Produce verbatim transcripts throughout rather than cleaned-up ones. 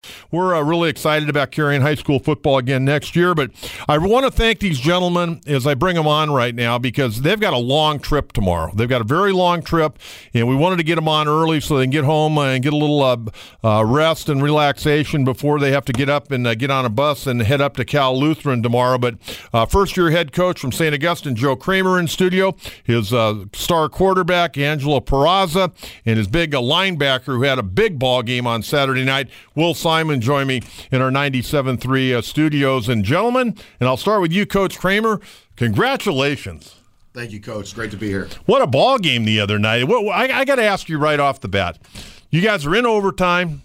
We're uh, really excited about carrying high school football again next year, but I want to thank these gentlemen as I bring them on right now because they've got a long trip tomorrow. They've got a very long trip, and we wanted to get them on early so they can get home and get a little uh, uh, rest and relaxation before they have to get up and uh, get on a bus and head up to Cal Lutheran tomorrow. But uh, first-year head coach from Saint Augustine, Joe Kramer, in studio, his uh, star quarterback, Angelo Peraza, and his big uh, linebacker who had a big ball game on Saturday night, Will Simon, join me in our ninety-seven point three uh, studios. And gentlemen, and I'll start with you, Coach Kramer, congratulations. Thank you, Coach. Great to be here. What a ball game the other night. Well, I, I got to ask you right off the bat. You guys are in overtime,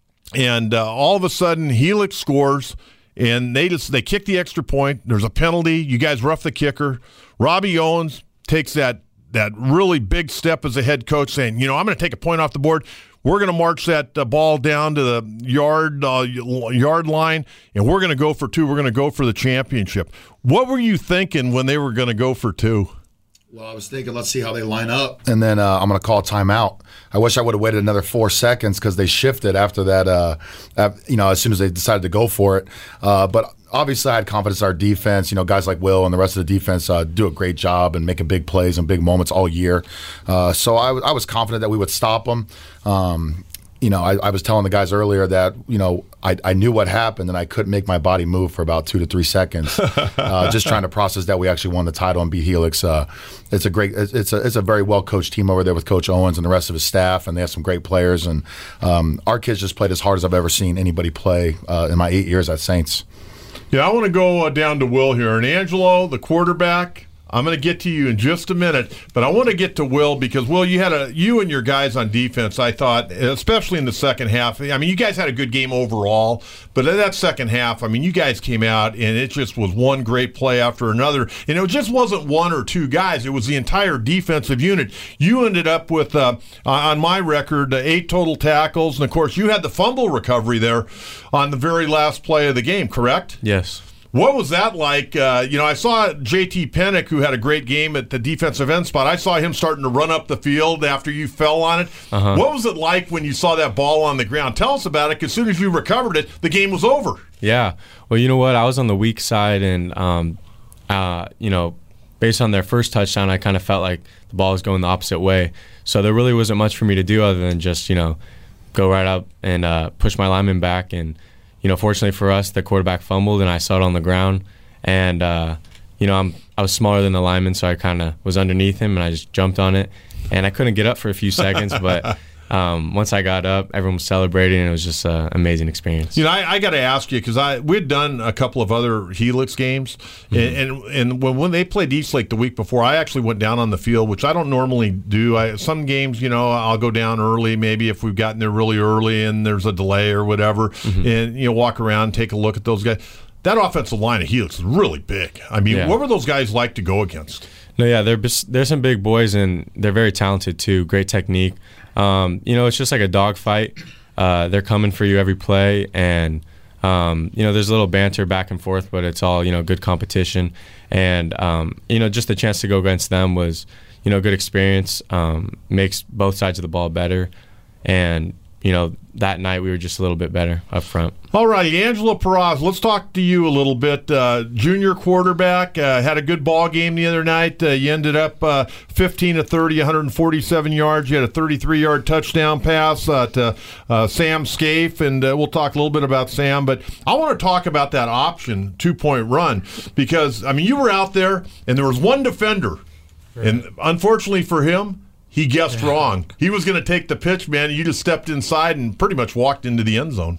and uh, all of a sudden Helix scores, and they just they kick the extra point. There's a penalty. You guys rough the kicker. Robbie Owens takes that that really big step as a head coach, saying, you know, I'm going to take a point off the board. We're going to march that uh, ball down to the yard uh, yard line, and we're going to go for two. We're going to go for the championship. What were you thinking when they were going to go for two? Well, I was thinking, let's see how they line up. And then uh, I'm going to call timeout. I wish I would have waited another four seconds because they shifted after that, uh, you know, as soon as they decided to go for it. Uh, but obviously I had confidence in our defense. You know, guys like Will and the rest of the defense uh, do a great job and making big plays and big moments all year. Uh, so I, I was confident that we would stop them. Um, you know, I, I was telling the guys earlier that, you know, I, I knew what happened and I couldn't make my body move for about two to three seconds. uh, just trying to process that we actually won the title and beat Helix. Uh, it's a great, it's a, it's a very well coached team over there with Coach Owens and the rest of his staff, and they have some great players. And um, our kids just played as hard as I've ever seen anybody play uh, in my eight years at Saints. Yeah, I want to go uh, down to Will here. And Angelo, the quarterback, I'm going to get to you in just a minute, but I want to get to Will because, Will, you had a you and your guys on defense, I thought, especially in the second half. I mean, you guys had a good game overall, but in that second half, I mean, you guys came out, and it just was one great play after another. And it just wasn't one or two guys. It was the entire defensive unit. You ended up with, uh, on my record, uh, eight total tackles, and, of course, you had the fumble recovery there on the very last play of the game, correct? Yes. What was that like? Uh, you know, I saw J T Pennick, who had a great game at the defensive end spot. I saw him starting to run up the field after you fell on it. Uh-huh. What was it like when you saw that ball on the ground? Tell us about it, because as soon as you recovered it, the game was over. Yeah. Well, you know what? I was on the weak side, and, um, uh, you know, based on their first touchdown, I kind of felt like the ball was going the opposite way. So there really wasn't much for me to do other than just, you know, go right up and uh, push my lineman back. And you know, fortunately for us, the quarterback fumbled, and I saw it on the ground. And, uh, you know, I'm, I was smaller than the lineman, so I kind of was underneath him, and I just jumped on it. And I couldn't get up for a few seconds, but um, once I got up, everyone was celebrating, and it was just an amazing experience. You know, I, I got to ask you, because I we'd done a couple of other Helix games, mm-hmm. and, and and when, when they played Eastlake the week before, I actually went down on the field, which I don't normally do. I, some games, you know, I'll go down early, maybe if we've gotten there really early and there's a delay or whatever, mm-hmm. and, you know, walk around, take a look at those guys. That offensive line of Helix is really big. I mean, yeah. What were those guys like to go against? No, yeah, they're they're some big boys, and they're very talented too. Great technique. Um, you know, it's just like a dogfight. Uh, they're coming for you every play, and um, you know, there's a little banter back and forth, but it's all, you know, good competition. And um, you know, just the chance to go against them was, you know, good experience. Um, makes both sides of the ball better, and you know, that night we were just a little bit better up front. All right, Angelo Peraza, let's talk to you a little bit. Uh, junior quarterback, uh, had a good ball game the other night. Uh, you ended up uh, fifteen to thirty, one hundred forty-seven yards. You had a thirty-three-yard touchdown pass uh, to uh, Sam Scaife, and uh, we'll talk a little bit about Sam. But I want to talk about that option two-point run because, I mean, you were out there, and there was one defender, right. And unfortunately for him, he guessed yeah. wrong. He was going to take the pitch, man. You just stepped inside and pretty much walked into the end zone.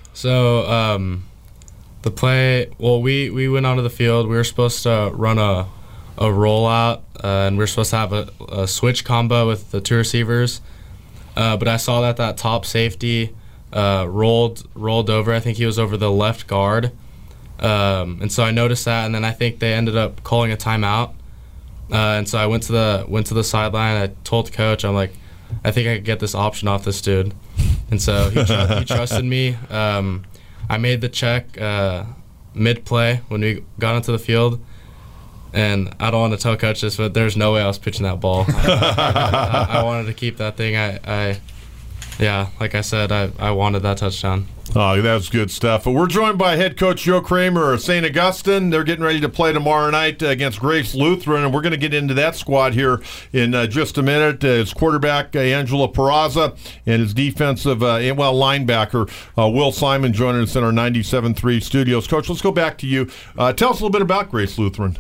So um, the play, well, we, we went onto the field. We were supposed to run a a rollout, uh, and we were supposed to have a, a switch combo with the two receivers. Uh, but I saw that that top safety uh, rolled rolled over. I think he was over the left guard. Um, and so I noticed that, and then I think they ended up calling a timeout. Uh, and so I went to the went to the sideline. I told the coach, I'm like, I think I could get this option off this dude. And so he, tr- he trusted me. Um, I made the check uh, mid-play when we got onto the field. And I don't want to tell coach this, but there's no way I was pitching that ball. I, I, I wanted to keep that thing. I, I Yeah, like I said, I, I wanted that touchdown. Oh, that's good stuff. But we're joined by head coach Joe Kramer of Saint Augustine. They're getting ready to play tomorrow night against Grace Lutheran, and we're going to get into that squad here in uh, just a minute. Uh, his quarterback, uh, Angelo Peraza, and his defensive, uh, well, linebacker, uh, Will Simon, joining us in our ninety-seven point three studios. Coach, let's go back to you. Uh, tell us a little bit about Grace Lutheran.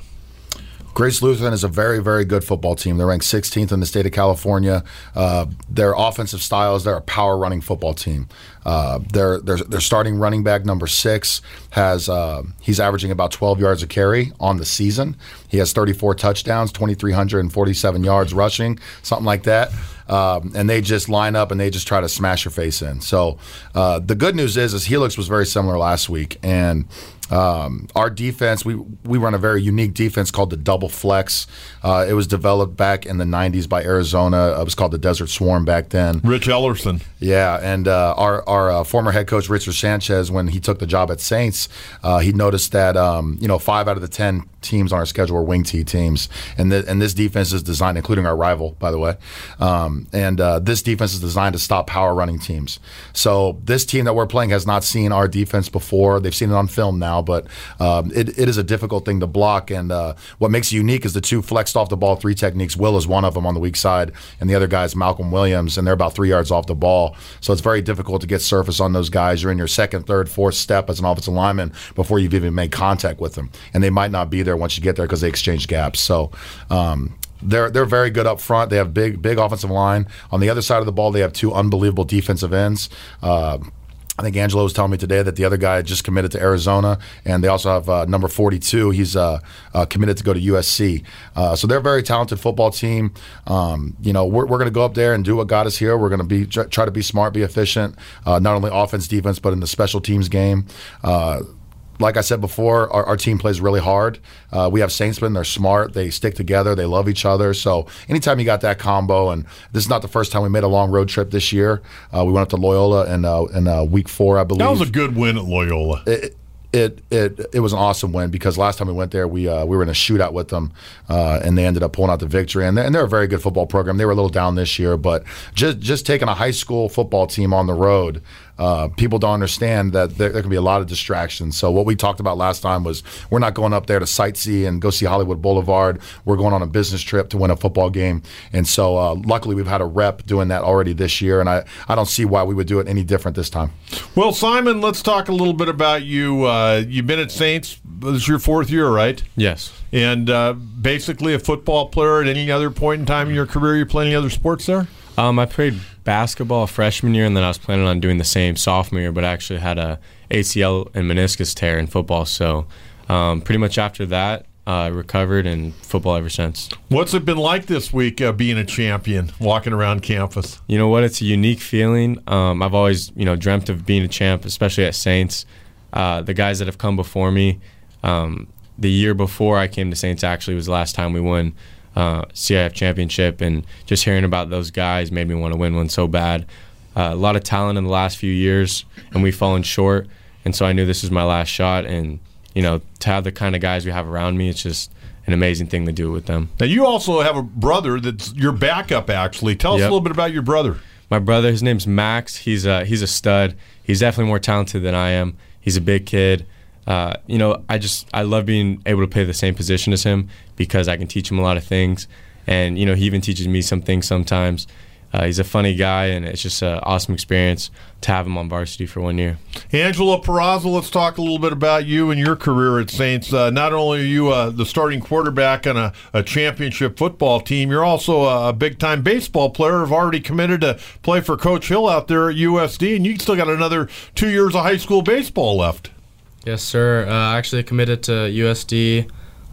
Grace Lutheran is a very, very good football team. They're ranked sixteenth in the state of California. Uh, their offensive styles, they're a power running football team. Uh, their, their their starting running back, number six, has uh, he's averaging about twelve yards a carry on the season. He has thirty-four touchdowns, two thousand three hundred forty-seven yards rushing, something like that. Um, and they just line up and they just try to smash your face in. So uh, the good news is, is Helix was very similar last week, and Um, our defense, we we run a very unique defense called the double flex. Uh, it was developed back in the nineties by Arizona. It was called the Desert Swarm back then. Rich Ellerson. Yeah, and uh, our our uh, former head coach Richard Sanchez, when he took the job at Saints, uh, he noticed that um, you know five out of the ten teams on our schedule are wing T teams, and the, and this defense is designed, including our rival, by the way, um, and uh, this defense is designed to stop power running teams. So this team that we're playing has not seen our defense before. They've seen it on film now, but um, it, it is a difficult thing to block. And uh, what makes it unique is the two flexed off the ball three techniques. Will is one of them on the weak side, and the other guy is Malcolm Williams, and they're about three yards off the ball. So it's very difficult to get surface on those guys. You're in your second, third, fourth step as an offensive lineman before you've even made contact with them, and they might not be there once you get there because they exchange gaps. So um, they're they're very good up front. They have big big offensive line. On the other side of the ball, they have two unbelievable defensive ends. Uh, I think Angelo was telling me today that the other guy just committed to Arizona, and they also have uh, number forty-two. He's uh, uh, committed to go to U S C. Uh, so they're a very talented football team. Um, you know, we're, we're going to go up there and do what got us here. We're going to be try to be smart, be efficient, uh, not only offense, defense, but in the special teams game. Uh, Like I said before, our, our team plays really hard. Uh, we have Saintsmen. They're smart. They stick together. They love each other. So anytime you got that combo, and this is not the first time we made a long road trip this year. Uh, we went up to Loyola in, uh, in uh, week four, I believe. That was a good win at Loyola. It, It, it it was an awesome win because last time we went there, we uh, we were in a shootout with them, uh, and they ended up pulling out the victory. And they're, and they're a very good football program. They were a little down this year, but just just taking a high school football team on the road, uh, people don't understand that there, there can be a lot of distractions. So what we talked about last time was we're not going up there to sightsee and go see Hollywood Boulevard. We're going on a business trip to win a football game. And so uh, luckily we've had a rep doing that already this year, and I, I don't see why we would do it any different this time. Well, Simon, let's talk a little bit about you. Uh, you've been at Saints. This is your fourth year, right? Yes. And uh, basically a football player at any other point in time in your career. You play any other sports there? Um, I played basketball freshman year, and then I was planning on doing the same sophomore year, but I actually had a A C L and meniscus tear in football. So um, pretty much after that, I uh, recovered in football ever since. What's it been like this week uh, being a champion, walking around campus? You know what? It's a unique feeling. Um, I've always, you know, dreamt of being a champ, especially at Saints. Uh, the guys that have come before me, um, the year before I came to Saints actually was the last time we won uh, C I F championship, and just hearing about those guys made me want to win one so bad. Uh, a lot of talent in the last few years, and we've fallen short, and so I knew this was my last shot, and you know, to have the kind of guys we have around me, it's just an amazing thing to do with them. Now, you also have a brother that's your backup, actually. Tell us yep. a little bit about your brother. My brother, his name's Max. He's a, he's a stud. He's definitely more talented than I am. He's a big kid. Uh, you know, I just I love being able to play the same position as him because I can teach him a lot of things. And, you know, he even teaches me some things sometimes. Uh, he's a funny guy, and it's just an awesome experience to have him on varsity for one year. Angelo Peraza, let's talk a little bit about you and your career at Saints. Uh, not only are you uh, the starting quarterback on a, a championship football team, you're also a big-time baseball player. Have already committed to play for Coach Hill out there at U S D, and you still got another two years of high school baseball left. Yes, sir. Uh, I actually committed to U S D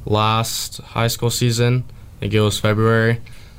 last high school season. I think it was February.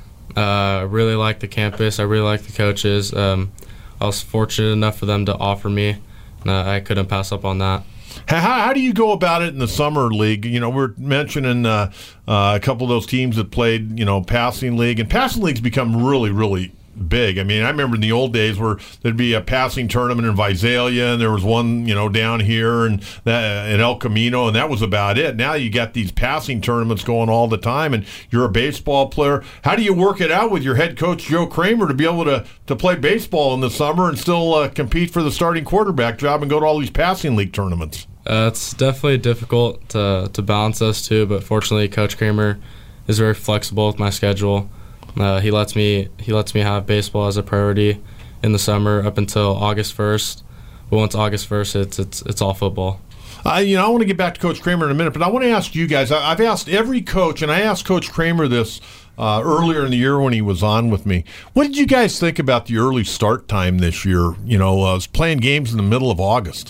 I uh, really like the campus. I really like the coaches. Um, I was fortunate enough for them to offer me, and uh, I couldn't pass up on that. How, how do you go about it in the summer league? You know, we're mentioning uh, uh, a couple of those teams that played, you know, passing league, and passing league's become really, really big. I mean, I remember in the old days where there'd be a passing tournament in Visalia, and there was one, you know, down here and that, in El Camino, and that was about it. Now you got these passing tournaments going all the time, and you're a baseball player. How do you work it out with your head coach, Joe Kramer, to be able to, to play baseball in the summer and still uh, compete for the starting quarterback job and go to all these passing league tournaments? Uh, it's definitely difficult to, to balance those two, but fortunately Coach Kramer is very flexible with my schedule. Uh, he lets me he lets me have baseball as a priority in the summer up until August first. But once August first, it's it's it's all football. Uh, you know, I want to get back to Coach Kramer in a minute, but I want to ask you guys. I, I've asked every coach, and I asked Coach Kramer this uh, earlier in the year when he was on with me. What did you guys think about the early start time this year? You know, uh, was playing games in the middle of August.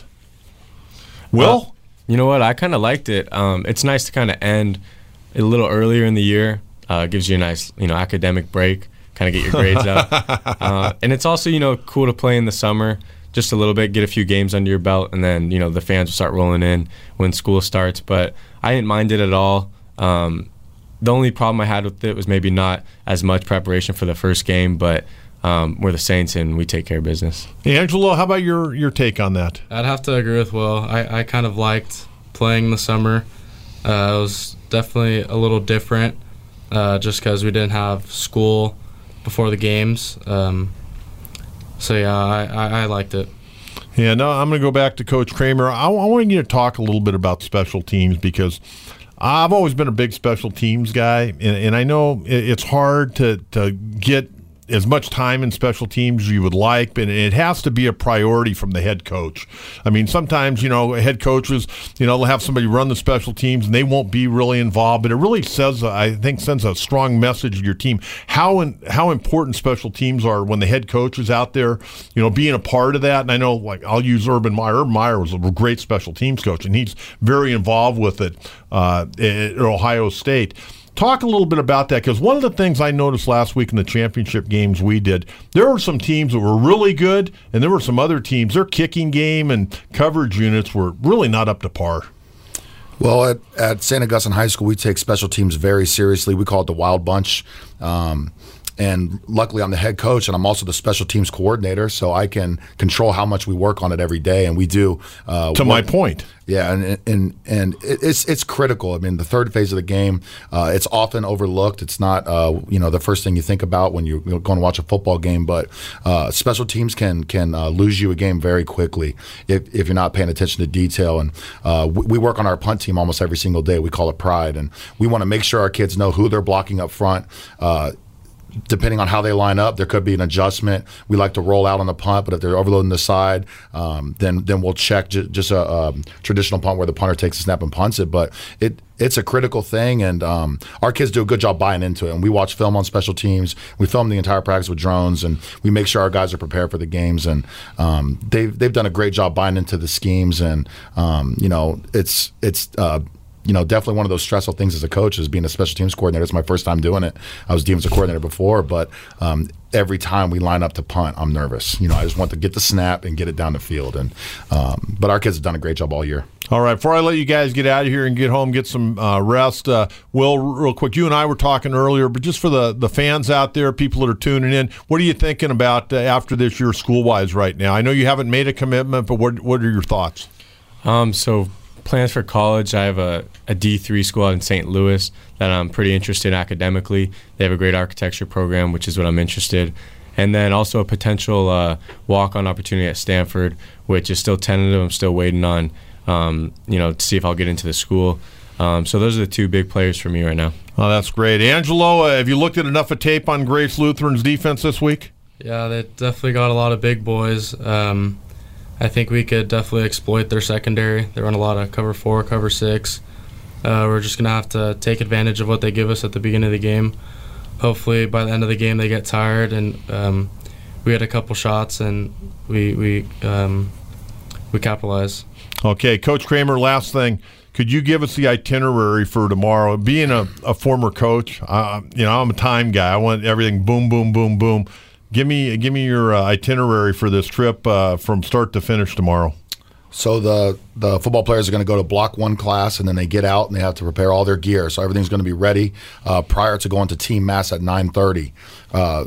Will? Uh, you know what? I kind of liked it. Um, it's nice to kind of end a little earlier in the year. Uh, gives you a nice, you know, academic break, kind of get your grades up. Uh, and it's also, you know, cool to play in the summer just a little bit, get a few games under your belt, and then, you know, the fans will start rolling in when school starts. But I didn't mind it at all. Um, the only problem I had with it was maybe not as much preparation for the first game, but um, we're the Saints and we take care of business. Hey, Angelo, how about your, your take on that? I'd have to agree with Will. I, I kind of liked playing in the summer. Uh, it was definitely a little different uh, just because we didn't have school before the games. Um, so, yeah, I, I, I liked it. Yeah, no, I'm going to go back to Coach Kramer. I, I want you to talk a little bit about special teams because I've always been a big special teams guy, and, and I know it's hard to, to get as much time in special teams as you would like, but it has to be a priority from the head coach. I mean, sometimes, you know, head coaches, you know, they'll have somebody run the special teams and they won't be really involved, but it really says, I think, sends a strong message to your team how in, how important special teams are when the head coach is out there, you know, being a part of that. And I know, like, I'll use Urban Meyer. Urban Meyer was a great special teams coach, and he's very involved with it uh, at Ohio State. Talk a little bit about that, because one of the things I noticed last week in the championship games we did, there were some teams that were really good, and there were some other teams, their kicking game and coverage units were really not up to par. Well, at, at Saint Augustine High School, we take special teams very seriously. We call it the Wild Bunch. Um, And luckily, I'm the head coach, and I'm also the special teams coordinator, so I can control how much we work on it every day, and we do. Uh, to work, my point. Yeah, and and and it's it's critical. I mean, the third phase of the game, uh, it's often overlooked. It's not uh, you know the first thing you think about when you're going to watch a football game, but uh, special teams can can uh, lose you a game very quickly if if you're not paying attention to detail. And uh, we, we work on our punt team almost every single day. We call it Pride, and we want to make sure our kids know who they're blocking up front. Uh, Depending on how they line up, there could be an adjustment. We like to roll out on the punt, but if they're overloading the side, um, then then we'll check j- just a um, traditional punt where the punter takes a snap and punts it. But it it's a critical thing, and um, our kids do a good job buying into it. And we watch film on special teams. We film the entire practice with drones, and we make sure our guys are prepared for the games. And um, they've they've done a great job buying into the schemes. And um, you know, it's it's. Uh, You know, definitely one of those stressful things as a coach is being a special teams coordinator. It's my first time doing it. I was defensive coordinator before, but um, every time we line up to punt, I'm nervous. You know, I just want to get the snap and get it down the field. And um, but our kids have done a great job all year. All right, before I let you guys get out of here and get home, get some uh, rest, uh, Will, real quick, you and I were talking earlier, but just for the, the fans out there, people that are tuning in, what are you thinking about uh, after this year school-wise right now? I know you haven't made a commitment, but what what are your thoughts? Um, so plans for college, I have a, a D three school out in Saint Louis that I'm pretty interested in academically. They have a great architecture program, which is what I'm interested in. And then also a potential uh, walk-on opportunity at Stanford, which is still tentative. I'm still waiting on, um, you know, to see if I'll get into the school. Um, so those are the two big players for me right now. Oh, that's great. Angelo, uh, have you looked at enough of tape on Grace Lutheran's defense this week? Yeah, they definitely got a lot of big boys. Um, I think we could definitely exploit their secondary. They run a lot of cover four, cover six. Uh, we're just going to have to take advantage of what they give us at the beginning of the game. Hopefully by the end of the game they get tired, and um, we had a couple shots and we we um, we capitalize. Okay, Coach Kramer, last thing. Could you give us the itinerary for tomorrow? Being a, a former coach, uh, you know, I'm a time guy. I want everything boom, boom, boom, boom. Give me give me your uh, itinerary for this trip uh, from start to finish tomorrow. So the the football players are going to go to block one class, and then they get out and they have to prepare all their gear. So everything's going to be ready uh, prior to going to team mass at nine thirty. Uh,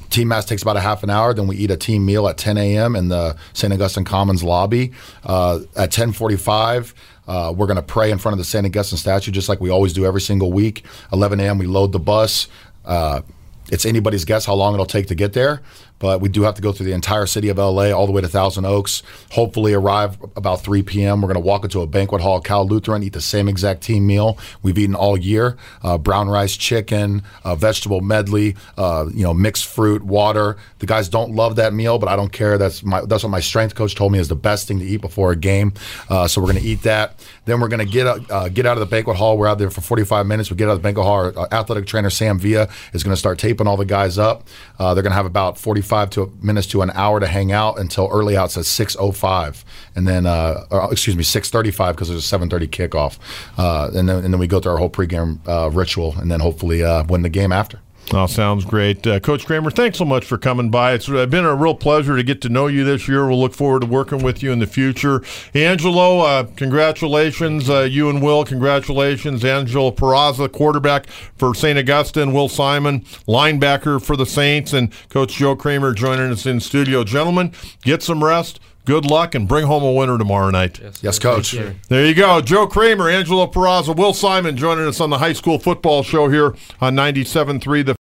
team mass takes about a half an hour. Then we eat a team meal at ten a.m. in the Saint Augustine Commons lobby. Uh, at ten forty-five, uh, we're going to pray in front of the Saint Augustine statue, just like we always do every single week. eleven a.m. we load the bus. Uh, it's anybody's guess how long it'll take to get there, but we do have to go through the entire city of L A all the way to Thousand Oaks, hopefully arrive about three p.m. We're going to walk into a banquet hall, Cal Lutheran, eat the same exact team meal we've eaten all year, uh, brown rice, chicken, uh, vegetable medley, uh, you know, mixed fruit, water. The guys don't love that meal, but I don't care. That's my that's what my strength coach told me is the best thing to eat before a game. Uh, so we're going to eat that. Then we're going to get uh, get out of the banquet hall. We're out there for forty-five minutes. We get out of the banquet hall. Our uh, athletic trainer, Sam Villa, is going to start taping all the guys up. Uh, they're going to have about forty-five to minutes to an hour to hang out until early outs at six oh five, and then uh, or, excuse me six thirty-five because there's a seven thirty kickoff, uh, and then and then we go through our whole pregame uh, ritual, and then hopefully uh, win the game after. Oh, sounds great. Uh, Coach Kramer, thanks so much for coming by. It's been a real pleasure to get to know you this year. We'll look forward to working with you in the future. Angelo, uh, congratulations. Uh, you and Will, congratulations. Angelo Peraza, quarterback for Saint Augustine. Will Simon, linebacker for the Saints. And Coach Joe Kramer joining us in studio. Gentlemen, get some rest. Good luck, and bring home a winner tomorrow night. Yes, yes Coach. You. There you go. Joe Kramer, Angelo Peraza, Will Simon joining us on the High School Football Show here on ninety-seven point three The